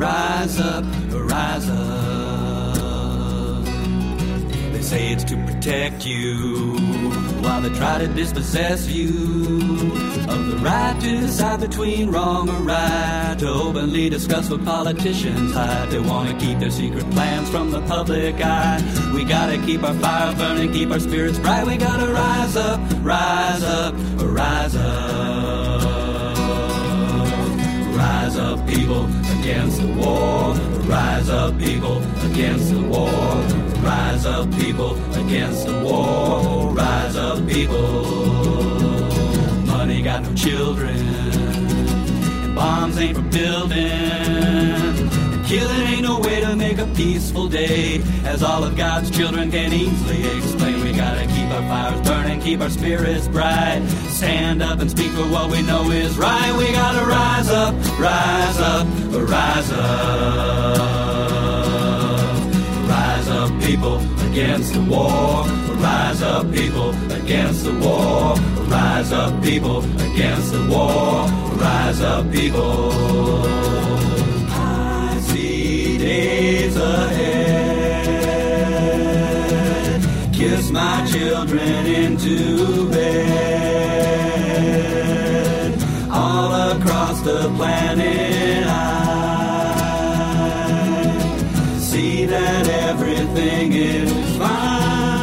rise up, rise up. They say it's to protect you, while they try to dispossess you of the right to decide between wrong or right, to openly discuss what politicians hide. They want to keep their secret plans from the public eye. We gotta keep our fire burning, keep our spirits bright. We gotta rise up, rise up, rise up. Rise up, people, against the war. Rise up, people, against the war. Rise up, people, against the war. Rise up, people. Money got no children, and bombs ain't for building, and killing ain't no way to make a peaceful day, as all of God's children can easily explain. We gotta keep our fires burning, keep our spirits bright, stand up and speak for what we know is right. We gotta rise up, rise up, rise up. Rise up, people, against the war. Rise up, people, against the war. Rise up, people, against the war. Rise up, people. I see days ahead. Kiss my children into bed. All across the planet I see that everything is fine.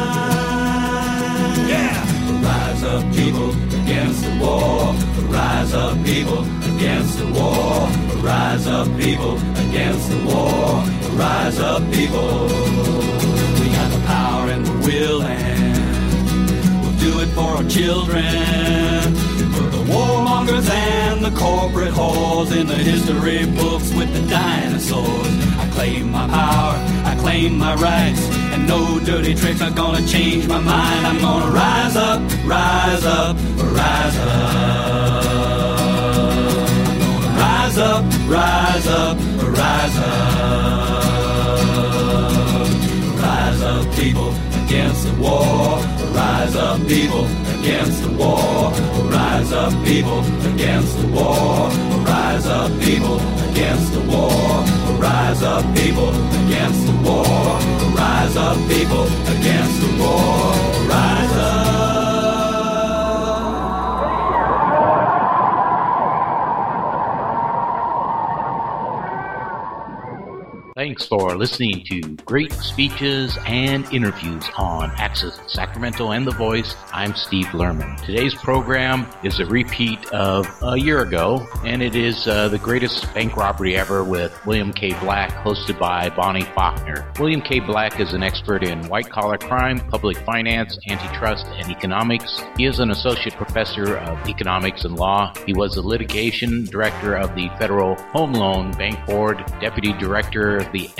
Rise up, people, against the war. Rise up, people, against the war. Rise up, people, against the war. Rise up, people. We got the power and the will, and we'll do it for our children. For the warmongers and the corporate whores in the history books with the dinosaurs. I claim my power, I claim my rights, and no dirty tricks are gonna change my mind. I'm gonna rise up, rise up, rise up. I'm gonna rise up, rise up, rise up. Rise up, people, against the war. Rise up, people, against the war. Rise up, people, against the war. Rise up, people, against the war. Rise up, people, against the war. Rise up, people, against the war. Rise up. Thanks for listening to great speeches and interviews on Access Sacramento and The Voice. I'm Steve Lerman. Today's program is a repeat of a year ago, and it is the greatest bank robbery ever with William K. Black, hosted by Bonnie Faulkner. William K. Black is an expert in white-collar crime, public finance, antitrust, and economics. He is an associate professor of economics and law. He was the litigation director of the Federal Home Loan Bank Board, deputy director of the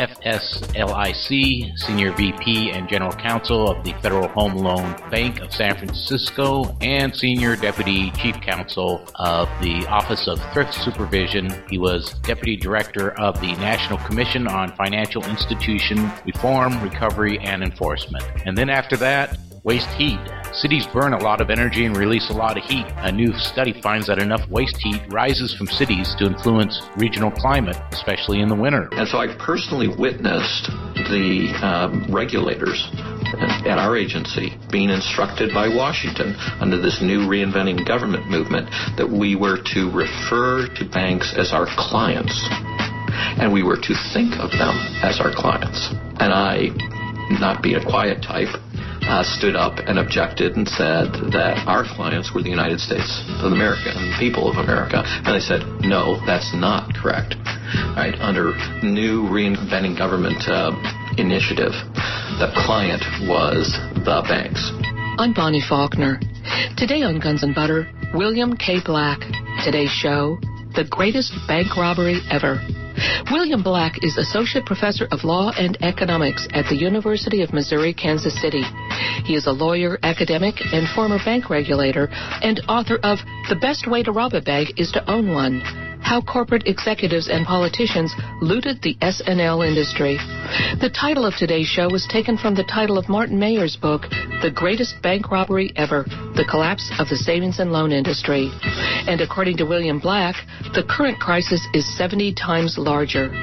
FSLIC, Senior VP and General Counsel of the Federal Home Loan Bank of San Francisco, and Senior Deputy Chief Counsel of the Office of Thrift Supervision. He was Deputy Director of the National Commission on Financial Institution Reform, Recovery, and Enforcement. And then after that, waste heat. Cities burn a lot of energy and release a lot of heat. A new study finds that enough waste heat rises from cities to influence regional climate, especially in the winter. And so I've personally witnessed the regulators at our agency being instructed by Washington under this new reinventing government movement that we were to refer to banks as our clients, and we were to think of them as our clients. And I, not being a quiet type, stood up and objected and said that our clients were the United States of America and the people of America. And they said, no, that's not correct. Right? Under new reinventing government initiative, the client was the banks. I'm Bonnie Faulkner. Today on Guns and Butter, William K. Black. Today's show, the greatest bank robbery ever. William Black is Associate Professor of Law and Economics at the University of Missouri, Kansas City. He is a lawyer, academic, and former bank regulator, and author of The Best Way to Rob a Bank is to Own One: How Corporate Executives and Politicians Looted the S&L Industry. The title of today's show was taken from the title of Martin Mayer's book, The Greatest Bank Robbery Ever: The Collapse of the Savings and Loan Industry. And according to William Black, the current crisis is 70 times larger.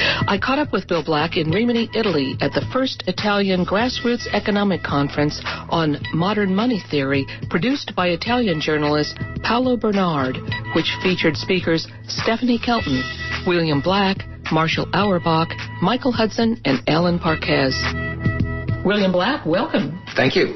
I caught up with Bill Black in Rimini, Italy at the first Italian Grassroots Economic Conference on Modern Money Theory, produced by Italian journalist Paolo Bernard, which featured speakers Stephanie Kelton, William Black, Marshall Auerbach, Michael Hudson, and Alan Parquez. William Black, welcome. Thank you.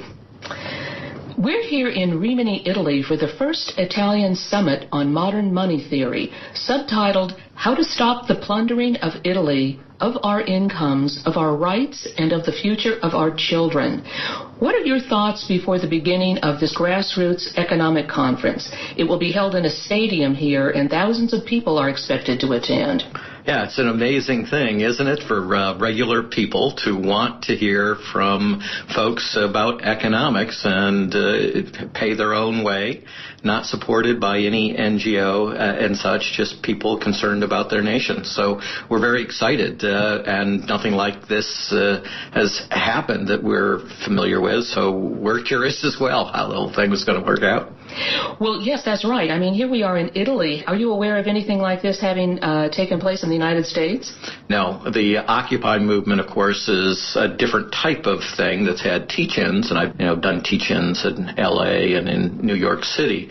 We're here in Rimini, Italy for the first Italian summit on modern money theory, subtitled How to Stop the Plundering of Italy of Our Incomes, of Our Rights, and of the Future of Our Children. What are your thoughts before the beginning of this grassroots economic conference? It will be held in a stadium here, and thousands of people are expected to attend. Yeah, it's an amazing thing, isn't it, for regular people to want to hear from folks about economics and pay their own way, not supported by any NGO and such, just people concerned about their nation. So we're very excited, and nothing like this has happened that we're familiar with, so we're curious as well how the whole thing was going to work out. Well, yes, that's right. I mean, here we are in Italy. Are you aware of anything like this having taken place in the United States? No. The Occupy movement, of course, is a different type of thing that's had teach-ins, and I've done teach-ins in L.A. and in New York City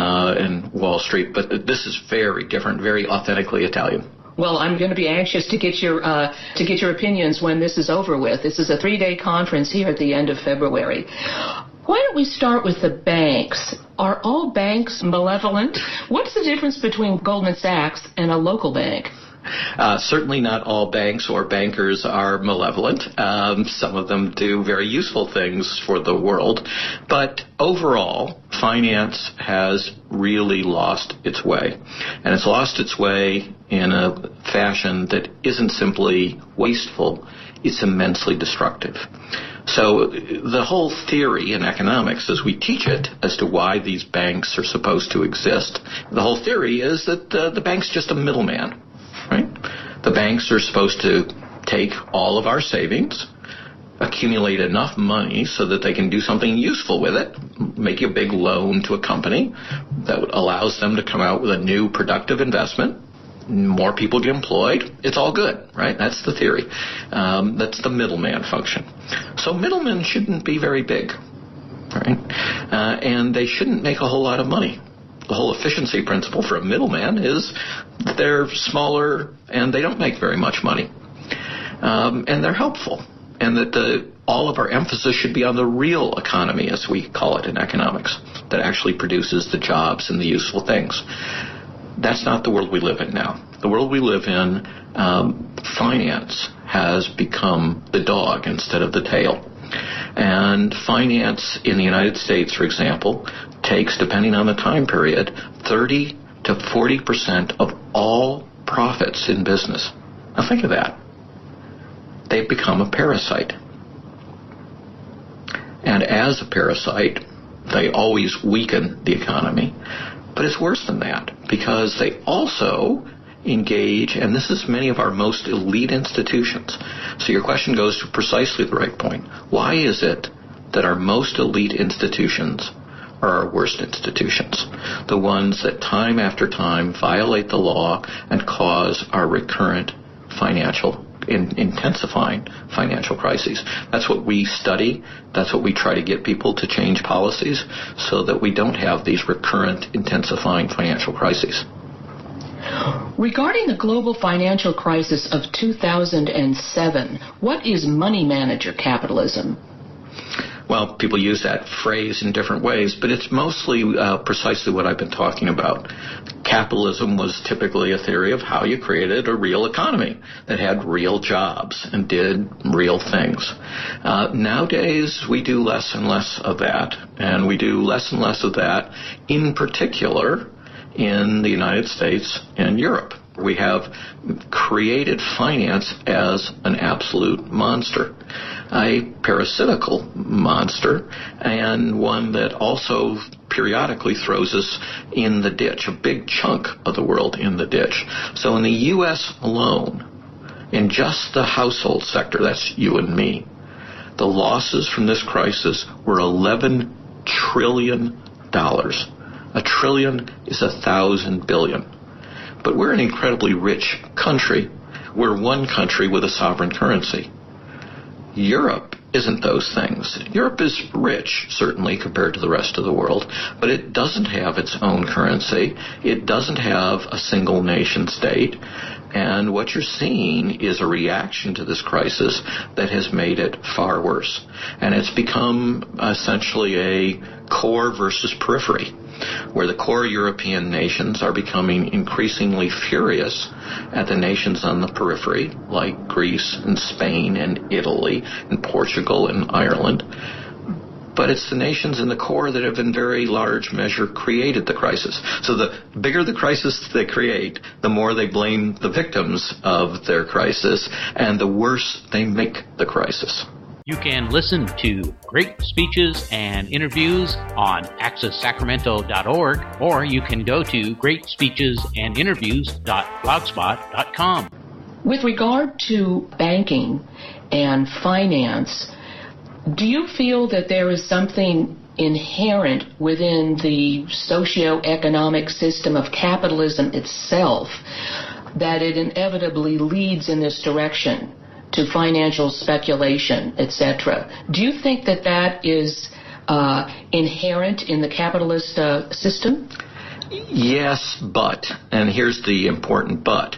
and Wall Street, but this is very different, very authentically Italian. Well, I'm going to be anxious to get your opinions when this is over with. This is a 3-day conference here at the end of February. Why don't we start with the banks? Are all banks malevolent? What's the difference between Goldman Sachs and a local bank? Certainly not all banks or bankers are malevolent. Some of them do very useful things for the world. But overall, finance has really lost its way. And it's lost its way in a fashion that isn't simply wasteful, it's immensely destructive. So the whole theory in economics, as we teach it, as to why these banks are supposed to exist, the whole theory is that the bank's just a middleman, right? The banks are supposed to take all of our savings, accumulate enough money so that they can do something useful with it, make a big loan to a company that allows them to come out with a new productive investment. More people get employed, it's all good, right? That's the theory. That's the middleman function. So middlemen shouldn't be very big, right? And they shouldn't make a whole lot of money. The whole efficiency principle for a middleman is that they're smaller and they don't make very much money. And they're helpful. And that all of our emphasis should be on the real economy, as we call it in economics, that actually produces the jobs and the useful things. That's not the world we live in now. The world we live in, finance has become the dog instead of the tail. And finance in the United States, for example, takes, depending on the time period, 30 to 40% of all profits in business. Now think of that. They've become a parasite. And as a parasite, they always weaken the economy. But it's worse than that, because they also engage, and this is many of our most elite institutions. So your question goes to precisely the right point. Why is it that our most elite institutions are our worst institutions? The ones that time after time violate the law and cause our recurrent intensifying financial crises. That's what we study. That's what we try to get people to change policies so that we don't have these recurrent intensifying financial crises. Regarding the global financial crisis of 2007, what is money manager capitalism? Well, people use that phrase in different ways, but it's mostly precisely what I've been talking about. Capitalism was typically a theory of how you created a real economy that had real jobs and did real things. Nowadays, we do less and less of that, and we do less and less of that, in particular, in the United States and Europe. We have created finance as an absolute monster, a parasitical monster, and one that also periodically throws us in the ditch, a big chunk of the world in the ditch. So in the U.S. alone, in just the household sector, that's you and me, the losses from this crisis were $11 trillion. A trillion is 1,000 billion. But we're an incredibly rich country we're one country with a sovereign currency. Europe isn't those things. Europe is rich, certainly, compared to the rest of the world, but it doesn't have its own currency. It doesn't have a single nation state. And what you're seeing is a reaction to this crisis that has made it far worse. And it's become essentially a core versus periphery, where the core European nations are becoming increasingly furious at the nations on the periphery, like Greece and Spain and Italy and Portugal and Ireland. But it's the nations in the core that have in very large measure created the crisis. So the bigger the crisis they create, the more they blame the victims of their crisis, and the worse they make the crisis. You can listen to great speeches and interviews on accesssacramento.org, or you can go to greatspeechesandinterviews.blogspot.com. With regard to banking and finance, do you feel that there is something inherent within the socioeconomic system of capitalism itself that it inevitably leads in this direction to financial speculation, etc.? Do you think that that is inherent in the capitalist system? Yes, but, and here's the important but,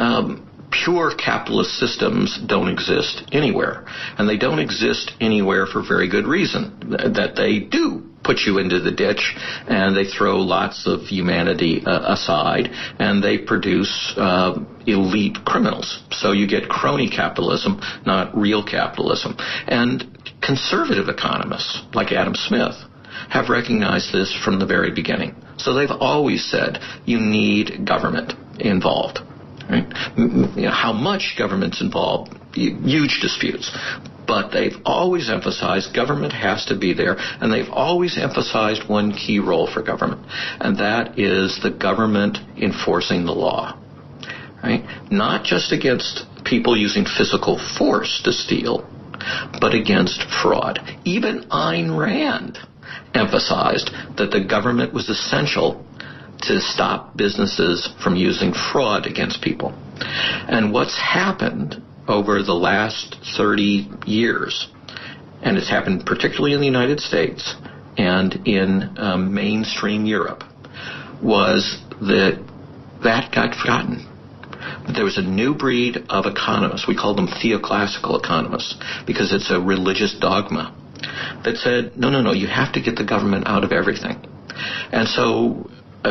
pure capitalist systems don't exist anywhere. And they don't exist anywhere for very good reason, that they do put you into the ditch, and they throw lots of humanity aside, and they produce elite criminals. So you get crony capitalism, not real capitalism. And conservative economists, like Adam Smith, have recognized this from the very beginning. So they've always said you need government involved. Right? You know, how much government's involved, huge disputes. But they've always emphasized government has to be there, and they've always emphasized one key role for government, and that is the government enforcing the law. Right? Not just against people using physical force to steal, but against fraud. Even Ayn Rand emphasized that the government was essential to stop businesses from using fraud against people. And what's happened over the last 30 years, and it's happened particularly in the United States and in mainstream Europe, was that got forgotten. There was a new breed of economists. We call them theoclassical economists because it's a religious dogma that said, no, you have to get the government out of everything. And so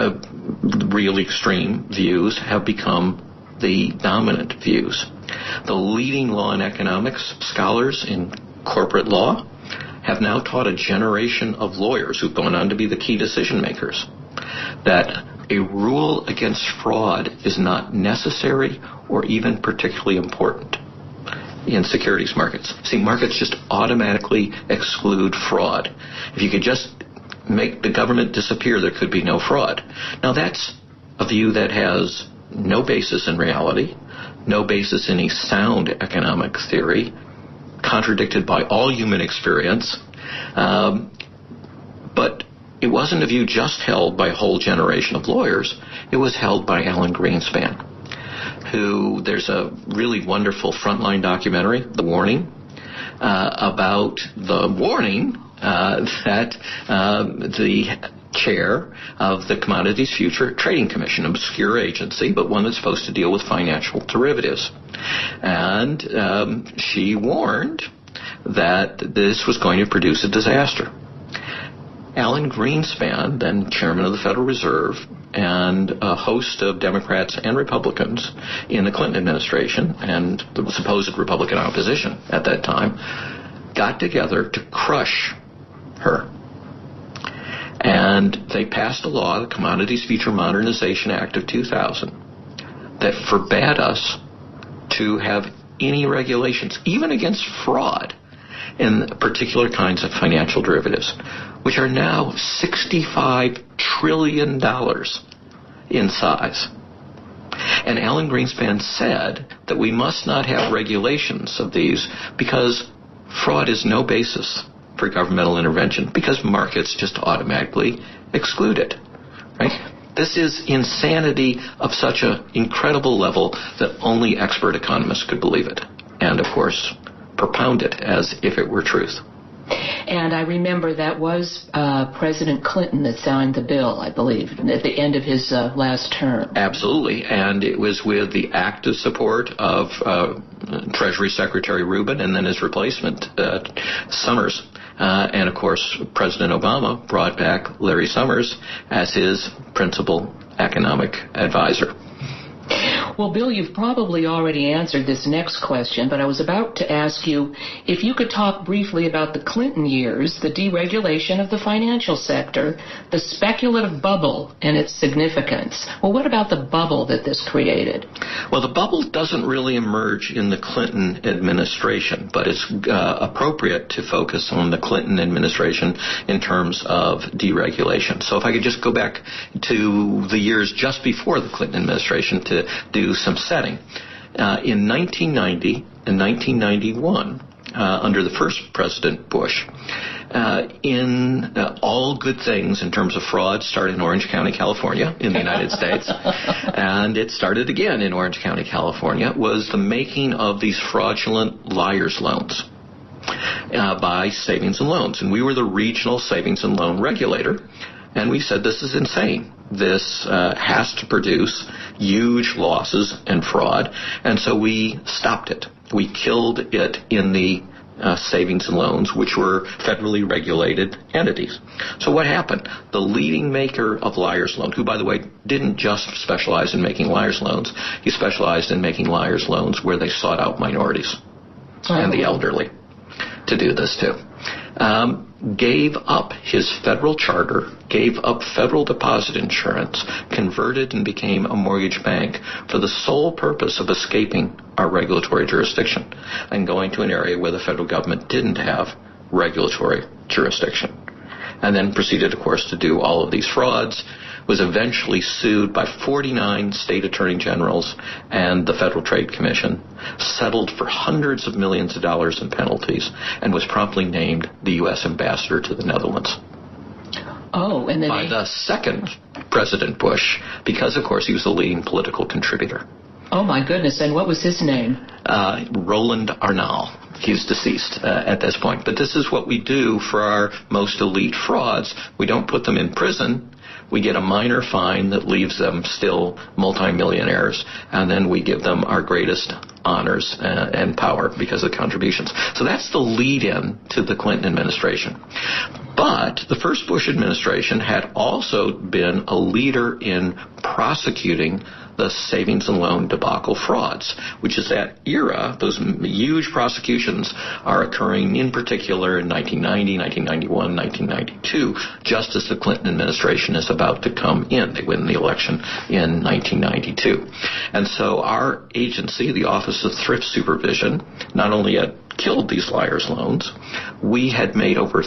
really extreme views have become the dominant views. The leading law and economics scholars in corporate law have now taught a generation of lawyers who've gone on to be the key decision makers that a rule against fraud is not necessary or even particularly important in securities markets. See, markets just automatically exclude fraud. If you could just make the government disappear, there could be no fraud. Now, that's a view that has no basis in reality, no basis in a sound economic theory, contradicted by all human experience. But it wasn't a view just held by a whole generation of lawyers. It was held by Alan Greenspan, who there's a really wonderful Frontline documentary, The Warning, about the warning that the chair of the Commodities Future Trading Commission, an obscure agency, but one that's supposed to deal with financial derivatives. And she warned that this was going to produce a disaster. Alan Greenspan, then chairman of the Federal Reserve, and a host of Democrats and Republicans in the Clinton administration and the supposed Republican opposition at that time, got together to crush her. And they passed a law, the Commodities Future Modernization Act of 2000, that forbade us to have any regulations, even against fraud, in particular kinds of financial derivatives, which are now $65 trillion in size. And Alan Greenspan said that we must not have regulations of these because fraud is no basis for governmental intervention, because markets just automatically exclude it. Right? This is insanity of such an incredible level that only expert economists could believe it. And, of course, propound it as if it were truth. And I remember that was President Clinton that signed the bill, I believe, at the end of his last term. Absolutely. And it was with the active support of Treasury Secretary Rubin and then his replacement, Summers. And, of course, President Obama brought back Larry Summers as his principal economic advisor. Well, Bill, you've probably already answered this next question, but I was about to ask you if you could talk briefly about the Clinton years, the deregulation of the financial sector, the speculative bubble and its significance. Well, what about the bubble that this created? Well, the bubble doesn't really emerge in the Clinton administration, but it's appropriate to focus on the Clinton administration in terms of deregulation. So if I could just go back to the years just before the Clinton administration to do some setting. In 1990 and 1991, under the first President Bush, in all good things in terms of fraud started in Orange County, California, in the United States, and it started again in Orange County, California, was the making of these fraudulent liar's loans by Savings and Loans. And we were the regional savings and loan regulator, and we said this is insane. This has to produce huge losses and fraud, and so we stopped it. We killed it in the savings and loans, which were federally regulated entities. So what happened? The leading maker of liar's loans, who, by the way, didn't just specialize in making liar's loans, he specialized in making liar's loans where they sought out minorities and the elderly to do this too. Gave up his federal charter, gave up federal deposit insurance, converted and became a mortgage bank for the sole purpose of escaping our regulatory jurisdiction and going to an area where the federal government didn't have regulatory jurisdiction. And then proceeded, of course, to do all of these frauds, was eventually sued by 49 state attorney generals and the Federal Trade Commission, settled for hundreds of millions of dollars in penalties, and was promptly named the U.S. ambassador to the Netherlands. Oh, and then by the second President Bush, because, of course, he was the leading political contributor. Oh, my goodness. And what was his name? Roland Arnal. He's deceased at this point. But this is what we do for our most elite frauds. We don't put them in prison. We get a minor fine that leaves them still multimillionaires, and then we give them our greatest honors and power because of contributions. So that's the lead-in to the Clinton administration. But the first Bush administration had also been a leader in prosecuting the savings and loan debacle frauds, which is that era. Those huge prosecutions are occurring in particular in 1990, 1991, 1992, just as the Clinton administration is about to come in. They win the election in 1992. And so our agency, the Office of Thrift Supervision, not only had killed these liar's loans, we had made over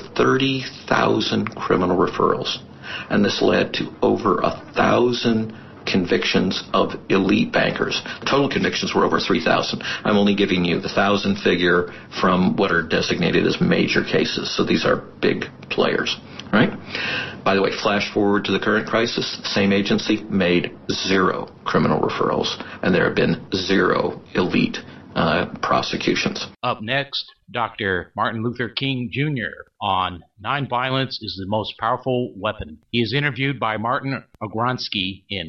30,000 criminal referrals. And this led to over 1,000 convictions of elite bankers. Total convictions were over 3,000. I'm only giving you the 1,000 figure from what are designated as major cases. So these are big players, right? By the way, flash forward to the current crisis, the same agency made 0 criminal referrals, and there have been 0 elite prosecutions. Up next, Dr. Martin Luther King Jr. on Nonviolence is the Most Powerful Weapon. He is interviewed by Martin Ogransky in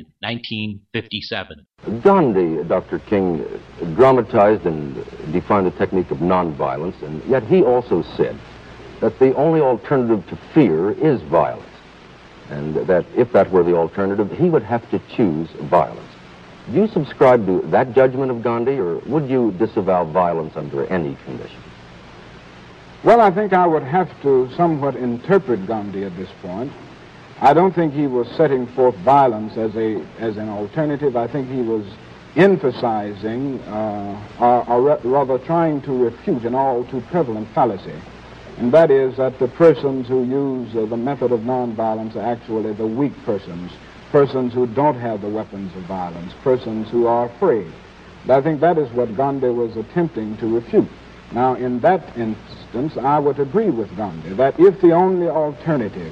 1957. Gandhi, Dr. King, dramatized and defined the technique of nonviolence, and yet he also said that the only alternative to fear is violence, and that if that were the alternative, he would have to choose violence. Do you subscribe to that judgment of Gandhi, or would you disavow violence under any condition? Well, I think I would have to somewhat interpret Gandhi at this point. I don't think he was setting forth violence as an alternative. I think he was emphasizing, or rather trying to refute an all too prevalent fallacy, and that is that the persons who use the method of nonviolence are actually the weak persons who don't have the weapons of violence, persons who are afraid. And I think that is what Gandhi was attempting to refute. Now, in that instance, I would agree with Gandhi that if the only alternative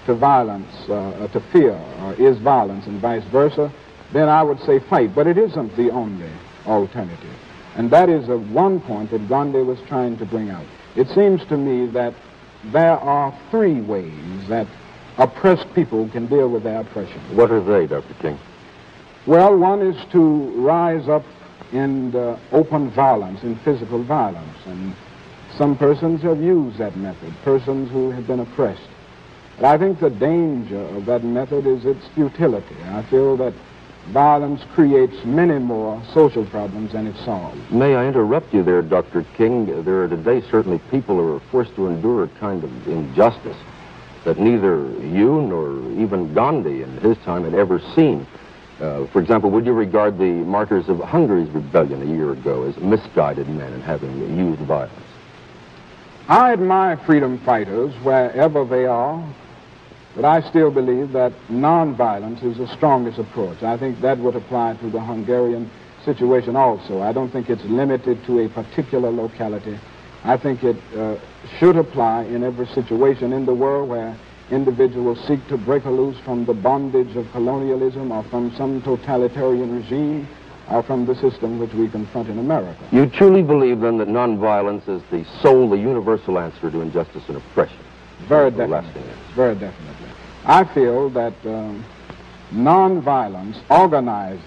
to violence, to fear, is violence, and vice versa, then I would say fight. But it isn't the only alternative. And that is one point that Gandhi was trying to bring out. It seems to me that there are three ways that oppressed people can deal with their oppression. What are they, Dr. King? Well, one is to rise up in open violence, in physical violence. And some persons have used that method, persons who have been oppressed. But I think the danger of that method is its futility. I feel that violence creates many more social problems than it solves. May I interrupt you there, Dr. King? There are today certainly people who are forced to endure a kind of injustice that neither you nor even Gandhi in his time had ever seen. For example, would you regard the martyrs of Hungary's rebellion a year ago as misguided men and having used violence? I admire freedom fighters wherever they are, but I still believe that nonviolence is the strongest approach. I think that would apply to the Hungarian situation also. I don't think it's limited to a particular locality. I think it should apply in every situation in the world where individuals seek to break loose from the bondage of colonialism or from some totalitarian regime or from the system which we confront in America. You truly believe, then, that nonviolence is the sole, the universal answer to injustice and oppression? Very definitely. Very definitely. I feel that nonviolence, organized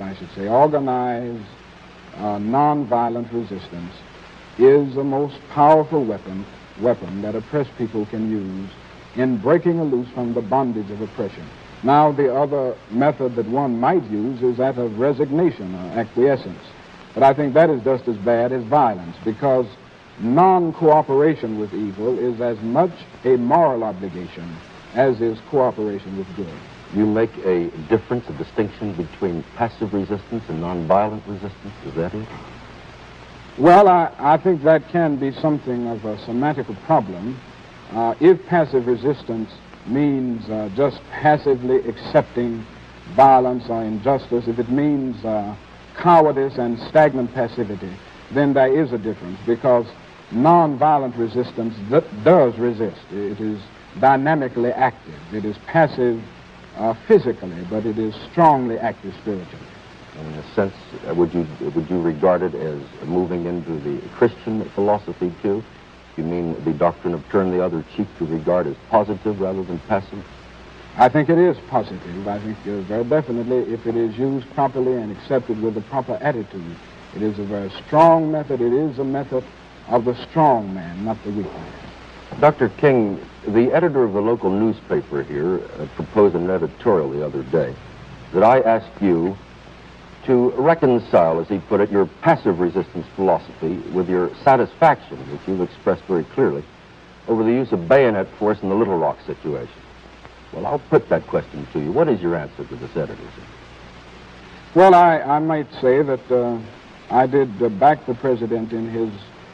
nonviolent resistance is the most powerful weapon that oppressed people can use in breaking loose from the bondage of oppression. Now, the other method that one might use is that of resignation or acquiescence. But I think that is just as bad as violence, because non-cooperation with evil is as much a moral obligation as is cooperation with good. You make a difference, a distinction between passive resistance and nonviolent resistance, is that it? Well, I think that can be something of a semantical problem. If passive resistance means just passively accepting violence or injustice, if it means cowardice and stagnant passivity, then there is a difference, because nonviolent resistance does resist. It is dynamically active. It is passive physically, but it is strongly active spiritually. In a sense, would you regard it as moving into the Christian philosophy too? You mean the doctrine of turn the other cheek to regard as positive rather than passive? I think it is positive. I think very definitely, if it is used properly and accepted with the proper attitude, it is a very strong method. It is a method of the strong man, not the weak man. Dr. King, the editor of the local newspaper here proposed an editorial the other day that I asked you to reconcile, as he put it, your passive resistance philosophy with your satisfaction, which you've expressed very clearly, over the use of bayonet force in the Little Rock situation. Well, I'll put that question to you. What is your answer to this editor? Well, I might say that I did back the president in his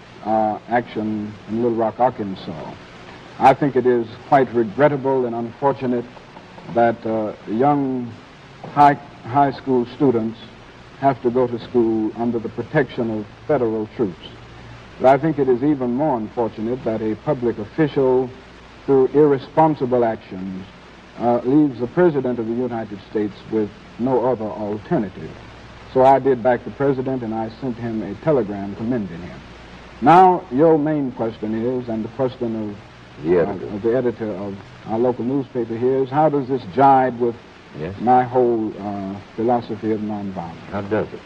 action in Little Rock, Arkansas. I think it is quite regrettable and unfortunate that young high school students have to go to school under the protection of federal troops. But I think it is even more unfortunate that a public official, through irresponsible actions, leaves the President of the United States with no other alternative. So I did back the President, and I sent him a telegram commending him. Now, your main question is, and the question of the editor of our local newspaper here is, how does this jibe with my whole philosophy of nonviolence? How does it?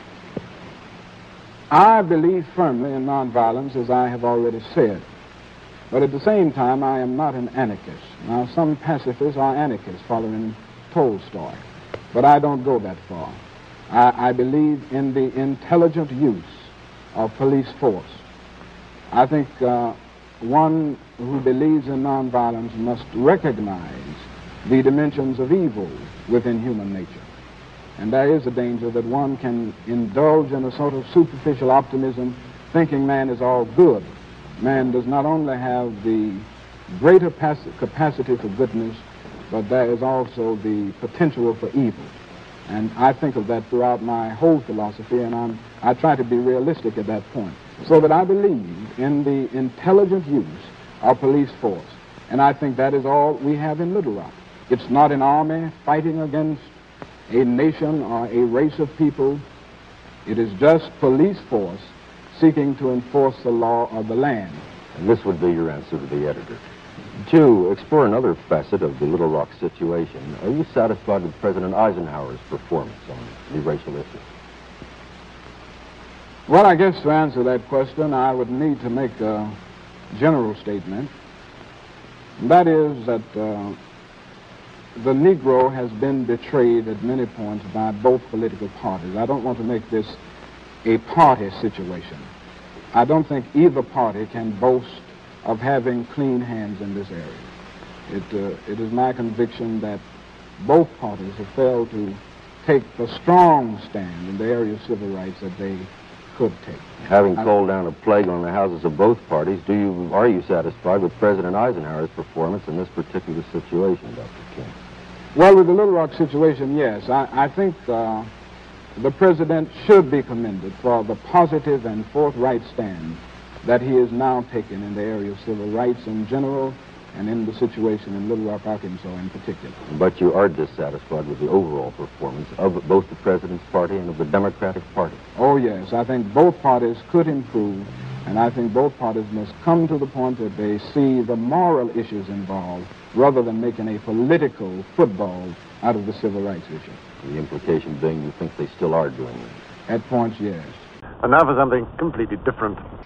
I believe firmly in nonviolence, as I have already said. But at the same time, I am not an anarchist. Now, some pacifists are anarchists following Tolstoy, but I don't go that far. I believe in the intelligent use of police force. I think one who believes in nonviolence must recognize the dimensions of evil within human nature. And there is a danger that one can indulge in a sort of superficial optimism, thinking man is all good. Man does not only have the greater capacity for goodness, but there is also the potential for evil. And I think of that throughout my whole philosophy, and I try to be realistic at that point. So that I believe in the intelligent use of police force. And I think that is all we have in Little Rock. It's not an army fighting against a nation or a race of people. It is just police force seeking to enforce the law of the land. And this would be your answer to the editor. To explore another facet of the Little Rock situation, are you satisfied with President Eisenhower's performance on the racial issue? Well, I guess to answer that question, I would need to make a general statement. That is that the Negro has been betrayed at many points by both political parties. I don't want to make this a party situation. I don't think either party can boast of having clean hands in this area. It is my conviction that both parties have failed to take the strong stand in the area of civil rights that they could take. Having called down a plague on the houses of both parties, are you satisfied with President Eisenhower's performance in this particular situation, Dr. King? Well, with the Little Rock situation, yes. I think the president should be commended for the positive and forthright stand that he is now taking in the area of civil rights in general and in the situation in Little Rock, Arkansas in particular. But you are dissatisfied with the overall performance of both the president's party and of the Democratic Party? Oh, yes. I think both parties could improve, and I think both parties must come to the point that they see the moral issues involved rather than making a political football out of the civil rights issue. The implication being you think they still are doing that? At points, yes. And now for something completely different.